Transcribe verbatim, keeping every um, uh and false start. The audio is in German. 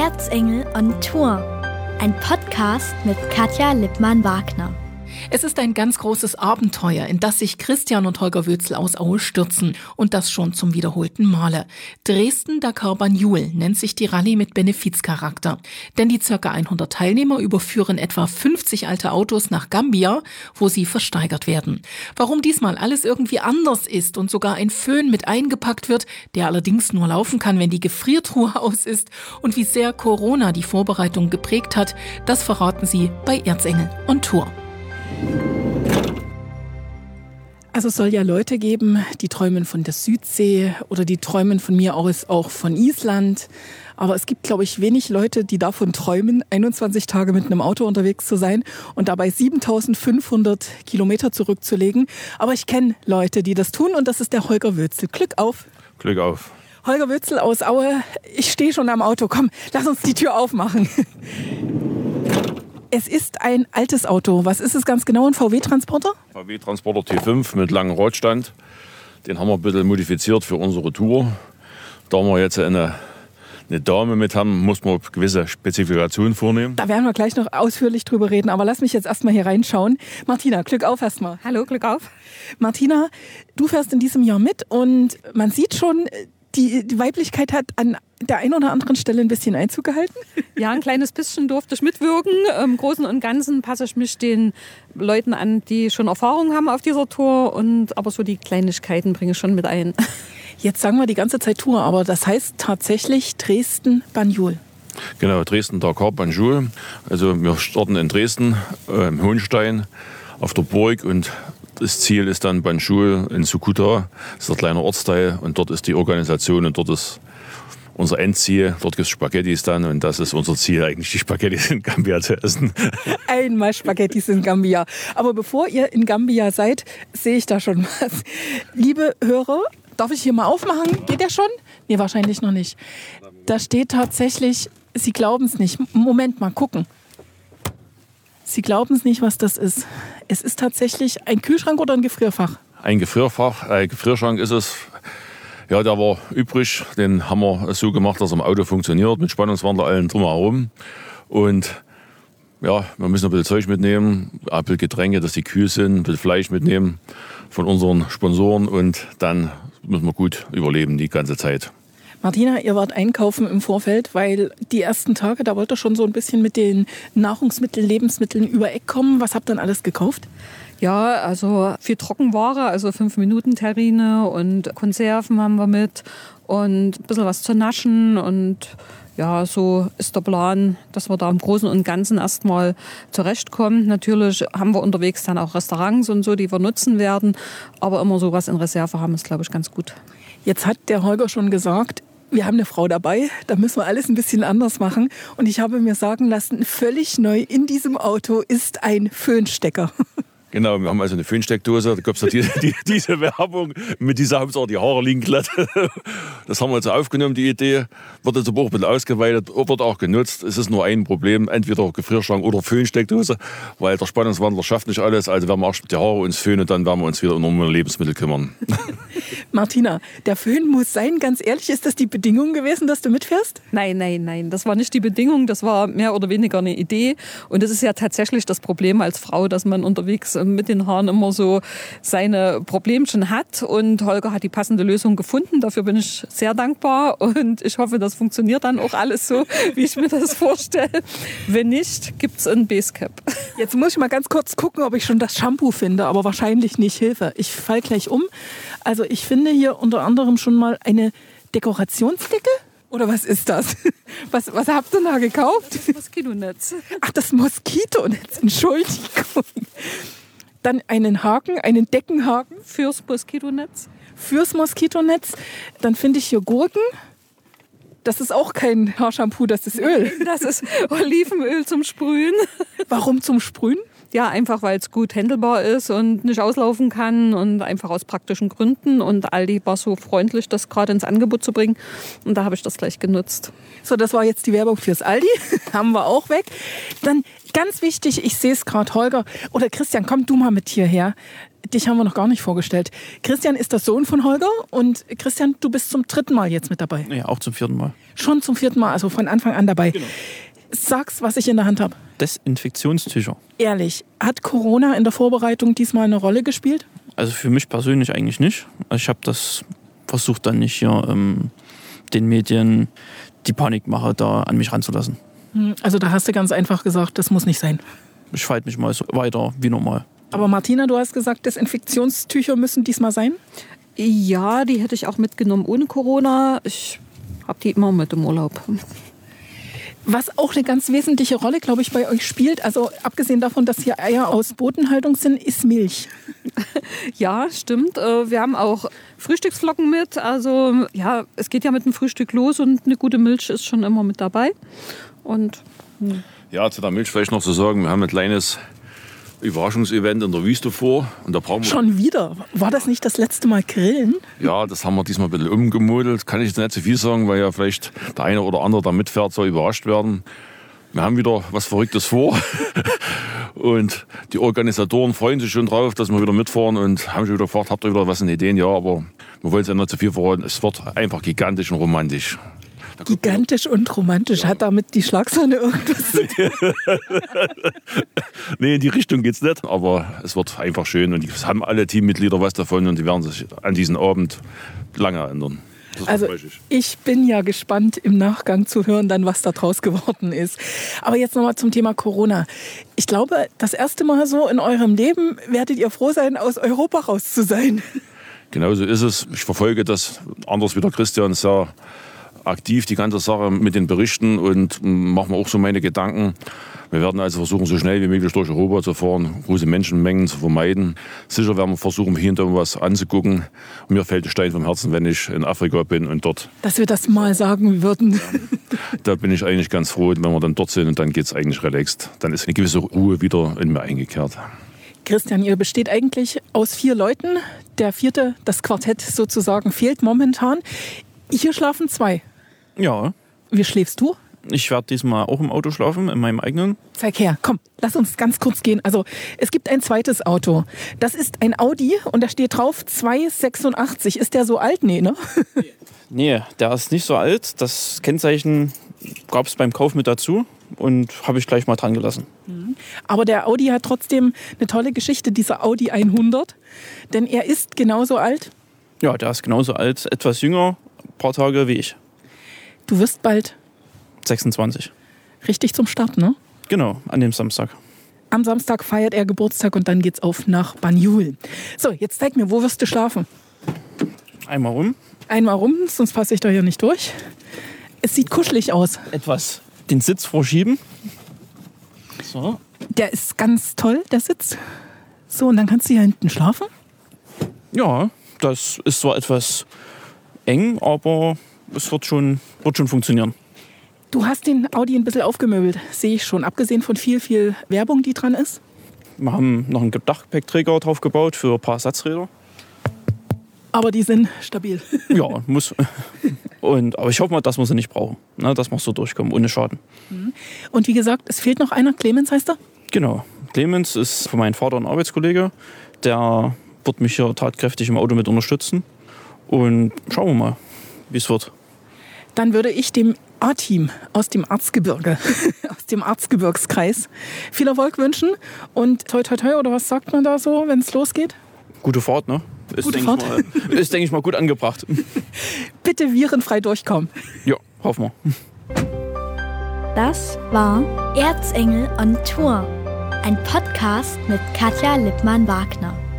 Erzengel on Tour, ein Podcast mit Katja Lippmann-Wagner. Es ist ein ganz großes Abenteuer, in das sich Christian und Holger Wötzl aus Aue stürzen. Und das schon zum wiederholten Male. Dresden-Dakar-Banjul nennt sich die Rallye mit Benefizcharakter. Denn die ca. hundert Teilnehmer überführen etwa fünfzig alte Autos nach Gambia, wo sie versteigert werden. Warum diesmal alles irgendwie anders ist und sogar ein Föhn mit eingepackt wird, der allerdings nur laufen kann, wenn die Gefriertruhe aus ist, und wie sehr Corona die Vorbereitung geprägt hat, das verraten sie bei Erzengel on Tour. Also es soll ja Leute geben, die träumen von der Südsee oder die träumen von mir aus auch von Island. Aber es gibt, glaube ich, wenig Leute, die davon träumen, einundzwanzig Tage mit einem Auto unterwegs zu sein und dabei siebentausendfünfhundert Kilometer zurückzulegen. Aber ich kenne Leute, die das tun, und das ist der Holger Wötzl. Glück auf! Glück auf! Holger Wötzl aus Aue, ich stehe schon am Auto. Komm, lass uns die Tür aufmachen. Es ist ein altes Auto. Was ist es ganz genau? Ein V W-Transporter? V W-Transporter T fünf mit langem Radstand. Den haben wir ein bisschen modifiziert für unsere Tour. Da wir jetzt eine, eine Dame mit haben, muss man gewisse Spezifikationen vornehmen. Da werden wir gleich noch ausführlich drüber reden. Aber lass mich jetzt erstmal hier reinschauen. Martina, Glück auf erstmal. Hallo, Glück auf. Martina, du fährst in diesem Jahr mit und man sieht schon, die, die Weiblichkeit hat an der einen oder anderen Stelle ein bisschen Einzug gehalten. Ja, ein kleines bisschen durfte ich mitwirken. Im Großen und Ganzen passe ich mich den Leuten an, die schon Erfahrung haben auf dieser Tour. Und, aber so die Kleinigkeiten bringe ich schon mit ein. Jetzt sagen wir die ganze Zeit Tour, aber das heißt tatsächlich Dresden-Banjul. Genau, Dresden-Dakar-Banjul. Also wir starten in Dresden, äh, im Hohenstein, auf der Burg, und das Ziel ist dann Banjul in Sukuta. Das ist ein kleiner Ortsteil, und dort ist die Organisation und dort ist unser Endziel. Dort gibt es Spaghettis dann, und das ist unser Ziel eigentlich, die Spaghettis in Gambia zu essen. Einmal Spaghettis in Gambia. Aber bevor ihr in Gambia seid, sehe ich da schon was. Liebe Hörer, darf ich hier mal aufmachen? Geht der schon? Nee, wahrscheinlich noch nicht. Da steht tatsächlich, Sie glauben es nicht. Moment mal, gucken. Sie glauben es nicht, was das ist. Es ist tatsächlich ein Kühlschrank oder ein Gefrierfach? Ein Gefrierfach, ein Gefrierschrank ist es. Ja, der war übrig. Den haben wir so gemacht, dass er im Auto funktioniert, mit Spannungswandler allen drumherum. Und ja, wir müssen ein bisschen Zeug mitnehmen, ein bisschen Getränke, dass die kühl sind, ein bisschen Fleisch mitnehmen von unseren Sponsoren, und dann müssen wir gut überleben die ganze Zeit. Martina, ihr wart einkaufen im Vorfeld, weil die ersten Tage, da wollt ihr schon so ein bisschen mit den Nahrungsmitteln, Lebensmitteln über Eck kommen. Was habt ihr denn alles gekauft? Ja, also viel Trockenware, also fünf Minuten Terrine und Konserven haben wir mit und ein bisschen was zu naschen. Und ja, so ist der Plan, dass wir da im Großen und Ganzen erstmal zurechtkommen. Natürlich haben wir unterwegs dann auch Restaurants und so, die wir nutzen werden. Aber immer sowas in Reserve haben ist, glaube ich, ganz gut. Jetzt hat der Holger schon gesagt, wir haben eine Frau dabei, da müssen wir alles ein bisschen anders machen. Und ich habe mir sagen lassen, völlig neu in diesem Auto ist ein Föhnstecker. Genau, wir haben also eine Föhnsteckdose, da gab es die, die, diese Werbung, mit dieser Hauptsache die Haare liegen glatt. Das haben wir jetzt aufgenommen, die Idee, wird jetzt aber auch ein bisschen ausgeweitet, wird auch genutzt. Es ist nur ein Problem, entweder Gefrierschrank oder Föhnsteckdose, weil der Spannungswandler schafft nicht alles, also werden wir auch die Haare uns föhnen, dann werden wir uns wieder um normale Lebensmittel kümmern. Martina, der Föhn muss sein, ganz ehrlich, ist das die Bedingung gewesen, dass du mitfährst? Nein, nein, nein, das war nicht die Bedingung, das war mehr oder weniger eine Idee. Und das ist ja tatsächlich das Problem als Frau, dass man unterwegs mit den Haaren immer so seine Problemchen hat. Und Holger hat die passende Lösung gefunden. Dafür bin ich sehr dankbar. Und ich hoffe, das funktioniert dann auch alles so, wie ich mir das vorstelle. Wenn nicht, gibt es ein Basecap. Jetzt muss ich mal ganz kurz gucken, ob ich schon das Shampoo finde. Aber wahrscheinlich nicht. Hilfe. Ich fall gleich um. Also ich finde hier unter anderem schon mal eine Dekorationsdecke. Oder was ist das? Was, was habt ihr da gekauft? Das Moskitonetz. Ach, das Moskitonetz. Entschuldigung. Dann einen Haken, einen Deckenhaken. Fürs Moskitonetz. Fürs Moskitonetz. Dann finde ich hier Gurken. Das ist auch kein Haarshampoo, das ist Öl. Das ist Olivenöl zum Sprühen. Warum zum Sprühen? Ja, einfach weil es gut handelbar ist und nicht auslaufen kann und einfach aus praktischen Gründen. Und Aldi war so freundlich, das gerade ins Angebot zu bringen. Und da habe ich das gleich genutzt. So, das war jetzt die Werbung fürs Aldi. Haben wir auch weg. Dann ganz wichtig, ich sehe es gerade, Holger oder Christian, komm du mal mit hierher. Dich haben wir noch gar nicht vorgestellt. Christian ist der Sohn von Holger und Christian, du bist zum dritten Mal jetzt mit dabei. Ja, auch zum vierten Mal. Schon zum vierten Mal, also von Anfang an dabei. Genau. Sag's, was ich in der Hand habe. Desinfektionstücher. Ehrlich, hat Corona in der Vorbereitung diesmal eine Rolle gespielt? Also für mich persönlich eigentlich nicht. Also ich habe das versucht dann nicht hier ähm, den Medien die Panikmache da an mich ranzulassen. Also da hast du ganz einfach gesagt, das muss nicht sein. Ich verhalte mich mal so weiter wie normal. Aber Martina, du hast gesagt, Desinfektionstücher müssen diesmal sein? Ja, die hätte ich auch mitgenommen ohne Corona. Ich habe die immer mit im Urlaub. Was auch eine ganz wesentliche Rolle, glaube ich, bei euch spielt, also abgesehen davon, dass hier Eier aus Bodenhaltung sind, ist Milch. Ja, stimmt. Wir haben auch Frühstücksflocken mit. Also ja, es geht ja mit dem Frühstück los und eine gute Milch ist schon immer mit dabei. Und hm. Ja, zu der Milch vielleicht noch zu sagen, wir haben ein kleines Überraschungsevent in der Wüste vor. Und da brauchen wir Schon wieder? War das nicht das letzte Mal Grillen? Ja, das haben wir diesmal ein bisschen umgemodelt. Kann ich jetzt nicht so viel sagen, weil ja vielleicht der eine oder andere, der mitfährt, soll überrascht werden. Wir haben wieder was Verrücktes vor. Und die Organisatoren freuen sich schon drauf, dass wir wieder mitfahren und haben schon wieder gefragt, habt ihr wieder was in Ideen? Ja, aber wir wollen es ja nicht zu viel verraten. Es wird einfach gigantisch und romantisch. Gigantisch und romantisch. Hat damit die Schlagsahne irgendwas zu tun? Nee, in die Richtung geht's nicht. Aber es wird einfach schön und es haben alle Teammitglieder was davon und die werden sich an diesem Abend lange erinnern. Also ich bin ja gespannt im Nachgang zu hören, dann was da draus geworden ist. Aber jetzt nochmal zum Thema Corona. Ich glaube, das erste Mal so in eurem Leben werdet ihr froh sein, aus Europa raus zu sein. Genau so ist es. Ich verfolge das anders wie der Christian sehr aktiv, die ganze Sache mit den Berichten und mache mir auch so meine Gedanken. Wir werden also versuchen, so schnell wie möglich durch Europa zu fahren, große Menschenmengen zu vermeiden. Sicher werden wir versuchen, hier und da was anzugucken. Und mir fällt ein Stein vom Herzen, wenn ich in Afrika bin und dort. Dass wir das mal sagen würden. Da bin ich eigentlich ganz froh, wenn wir dann dort sind und dann geht es eigentlich relaxed. Dann ist eine gewisse Ruhe wieder in mir eingekehrt. Christian, ihr besteht eigentlich aus vier Leuten. Der vierte, das Quartett sozusagen, fehlt momentan. Hier schlafen zwei. Ja. Wie schläfst du? Ich werde diesmal auch im Auto schlafen, in meinem eigenen. Zeig her, komm, lass uns ganz kurz gehen. Also es gibt ein zweites Auto. Das ist ein Audi und da steht drauf zwei sechsundachtzig. Ist der so alt? Nee, ne? Nee, der ist nicht so alt. Das Kennzeichen gab es beim Kauf mit dazu und habe ich gleich mal dran gelassen. Aber der Audi hat trotzdem eine tolle Geschichte, dieser Audi hundert. Denn er ist genauso alt. Ja, der ist genauso alt, etwas jünger, ein paar Tage wie ich. Du wirst bald sechsundzwanzig. richtig zum Start, ne? Genau, an dem Samstag. Am Samstag feiert er Geburtstag und dann geht's auf nach Banjul. So, jetzt zeig mir, wo wirst du schlafen? Einmal rum. Einmal rum, sonst passe ich da hier nicht durch. Es sieht kuschelig aus. Etwas den Sitz vorschieben. So. Der ist ganz toll, der Sitz. So, und dann kannst du hier hinten schlafen? Ja, das ist zwar etwas eng, aber es wird schon, wird schon funktionieren. Du hast den Audi ein bisschen aufgemöbelt, sehe ich schon. Abgesehen von viel, viel Werbung, die dran ist. Wir haben noch einen Dachgepäckträger drauf gebaut für ein paar Ersatzräder. Aber die sind stabil. Ja, muss. Und, aber ich hoffe mal, dass wir sie nicht brauchen. Ne, dass wir so durchkommen, ohne Schaden. Und wie gesagt, es fehlt noch einer. Clemens heißt er? Genau. Clemens ist von meinem Vater ein Arbeitskollege. Der wird mich hier tatkräftig im Auto mit unterstützen. Und schauen wir mal, wie es wird. Dann würde ich dem A-Team aus dem Erzgebirge, aus dem Erzgebirgskreis viel Erfolg wünschen. Und toi toi toi, oder was sagt man da so, wenn es losgeht? Gute Fahrt, ne? Ist, Gute denke Fahrt. Ich mal, ist, denke ich mal, gut angebracht. Bitte virenfrei durchkommen. Ja, hoffen wir. Das war Erzengel on Tour, ein Podcast mit Katja Lippmann-Wagner.